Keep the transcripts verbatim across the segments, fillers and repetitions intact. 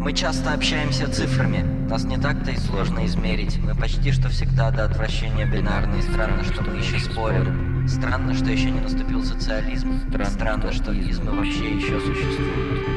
Мы часто общаемся цифрами, нас не так-то и сложно измерить. Мы почти что всегда до отвращения бинарны, и странно, что мы еще спорим. Странно, что еще не наступил социализм. Странно, странно что измы вообще еще существуют.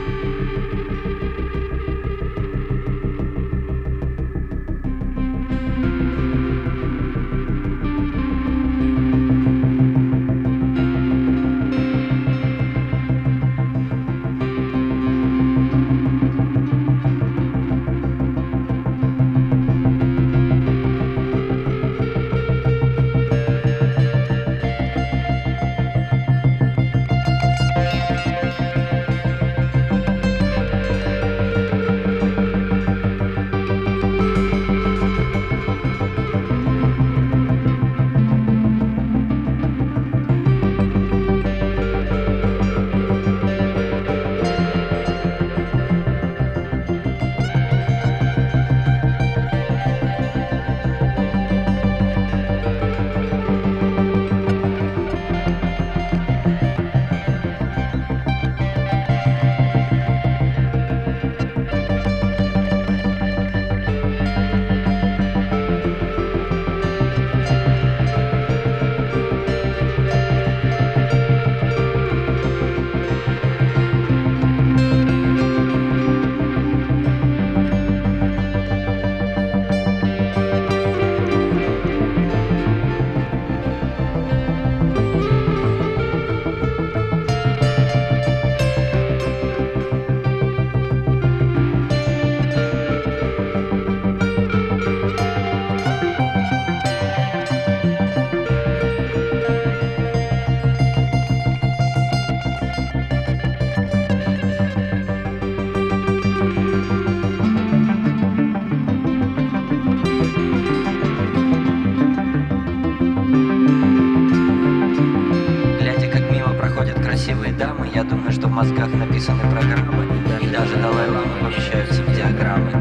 Я думаю, что в мозгах написаны программы, и даже Далай-Лама помещаются в диаграммы.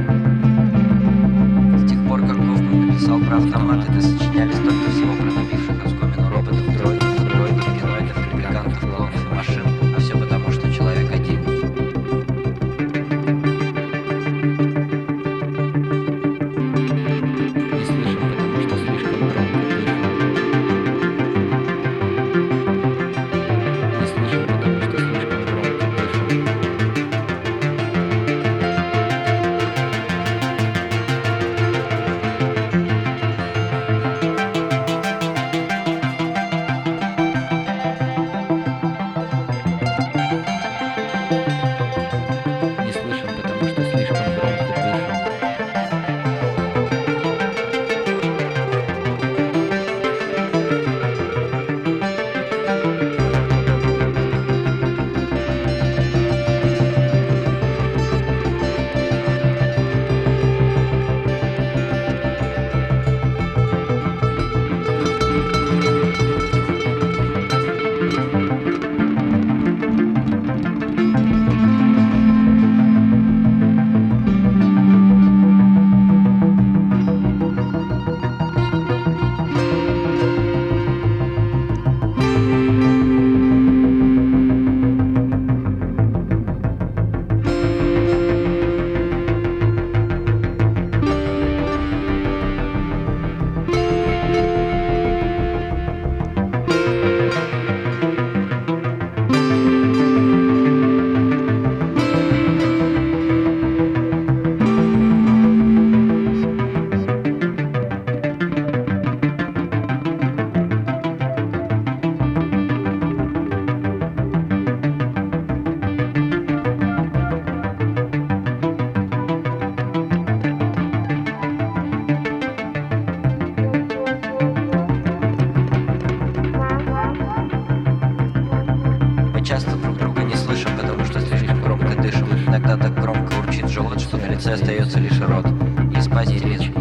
С тех пор, как Гофман написал про автоматы, это сочинялись столько всего про набивших оскомину роботов, дроидов, дроидов, геноидов, репликантов, клонов и машин. А все потому, что человек один. Не слышим, потому что слишком громко дышим. Не слышим, потому что слишком громко дышим. Не слышим, потому что слишком громко дышим. Мы часто друг друга не слышим, потому что слишком громко дышим. Иногда так громко урчит живот, что на лице остается лишь рот. И спать речь.